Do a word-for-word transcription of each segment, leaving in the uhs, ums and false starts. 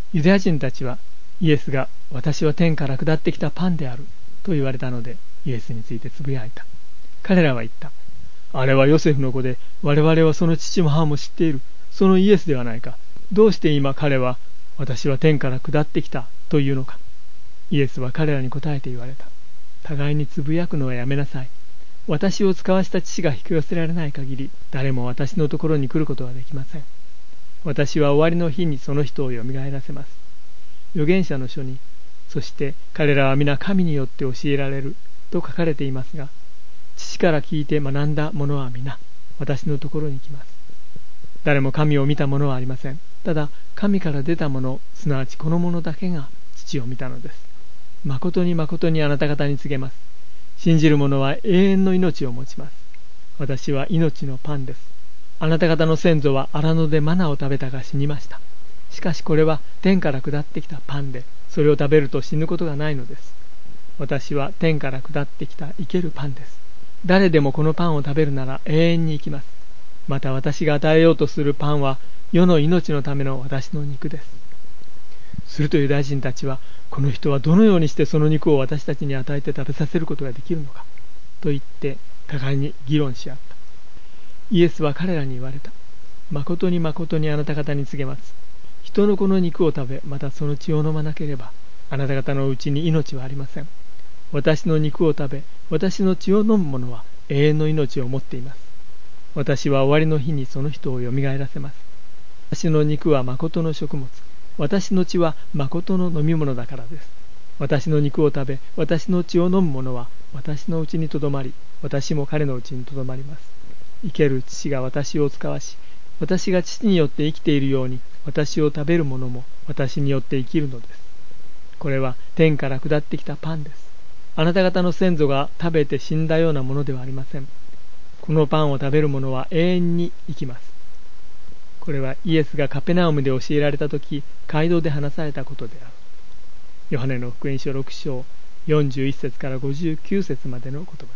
ユダヤ人たちはイエスが私は天から下ってきたパンであると言われたので、イエスについてつぶやいた。彼らは言った。あれはヨセフの子で、我々はその父も母も知っている、そのイエスではないか。どうして今彼は私は天から下ってきたというのか。イエスは彼らに答えて言われた。互いにつぶやくのはやめなさい。私を使わした父が引き寄せられない限り、誰も私のところに来ることはできません。私は終わりの日にその人をよみがえらせます。預言者の書に、そして彼らは皆神によって教えられると書かれていますが、父から聞いて学んだ者は皆、私のところに来ます。誰も神を見た者はありません。ただ、神から出た者、すなわちこの者だけが父を見たのです。誠に誠にあなた方に告げます。信じる者は永遠の命を持ちます。私は命のパンです。あなた方の先祖は荒野でマナを食べたが死にました。しかしこれは天から下ってきたパンで、それを食べると死ぬことがないのです。私は天から下ってきた生けるパンです。誰でもこのパンを食べるなら永遠に生きます。また私が与えようとするパンは世の命のための私の肉です。するとユダヤ人たちは、この人はどのようにしてその肉を私たちに与えて食べさせることができるのかと言って互いに議論し合った。イエスは彼らに言われた。誠に誠にあなた方に告げます。人の子の肉を食べ、またその血を飲まなければ、あなた方のうちに命はありません。私の肉を食べ、私の血を飲む者は永遠の命を持っています。私は終わりの日にその人をよみがえらせます。私の肉は誠の食物、私の血は誠の飲み物だからです。私の肉を食べ、私の血を飲む者は私のうちにとどまり、私も彼のうちにとどまります。生ける父が私を使わし、私が父によって生きているように、私を食べる者も私によって生きるのです。これは天から下ってきたパンです。あなた方の先祖が食べて死んだようなものではありません。このパンを食べる者は永遠に生きます。これはイエスがカペナウムで教えられたとき、街道で話されたことである。ヨハネの福音書ろく章よんじゅういち節からごじゅうきゅう節までの言葉です。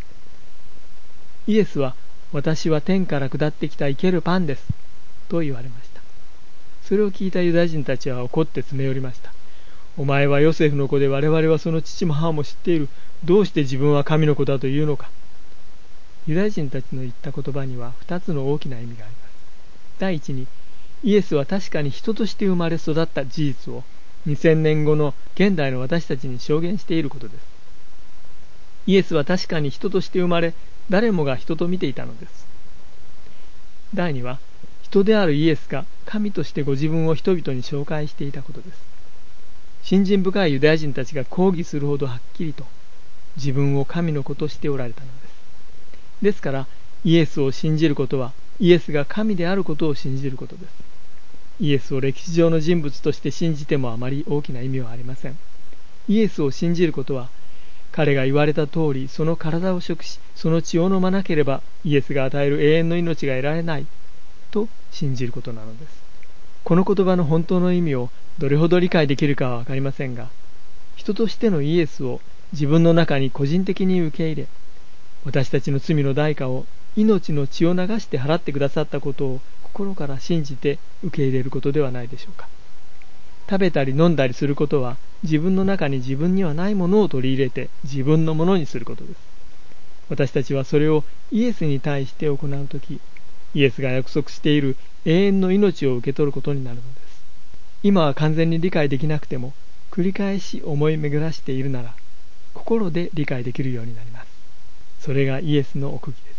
イエスは、私は天から下ってきた生けるパンですと言われました。それを聞いたユダヤ人たちは怒って詰め寄りました。お前はヨセフの子で我々はその父も母も知っている。どうして自分は神の子だというのか。ユダヤ人たちの言った言葉には二つの大きな意味があります。第一に、イエスは確かに人として生まれ育った事実をにせんねんごの現代の私たちに証言していることです。イエスは確かに人として生まれ、誰もが人と見ていたのです。第二は、人であるイエスが神としてご自分を人々に紹介していたことです。信心深いユダヤ人たちが抗議するほどはっきりと自分を神の子としておられたのです。ですから、イエスを信じることは、イエスが神であることを信じることです。イエスを歴史上の人物として信じてもあまり大きな意味はありません。イエスを信じることは、彼が言われた通り、その体を食し、その血を飲まなければ、イエスが与える永遠の命が得られない、と信じることなのです。この言葉の本当の意味をどれほど理解できるかはわかりませんが、人としてのイエスを自分の中に個人的に受け入れ、私たちの罪の代価を命の血を流して払ってくださったことを心から信じて受け入れることではないでしょうか。食べたり飲んだりすることは、自分の中に自分にはないものを取り入れて自分のものにすることです。私たちはそれをイエスに対して行うとき、イエスが約束している永遠の命を受け取ることになるのです。今は完全に理解できなくても、繰り返し思い巡らしているなら、心で理解できるようになります。それがイエスの奥義です。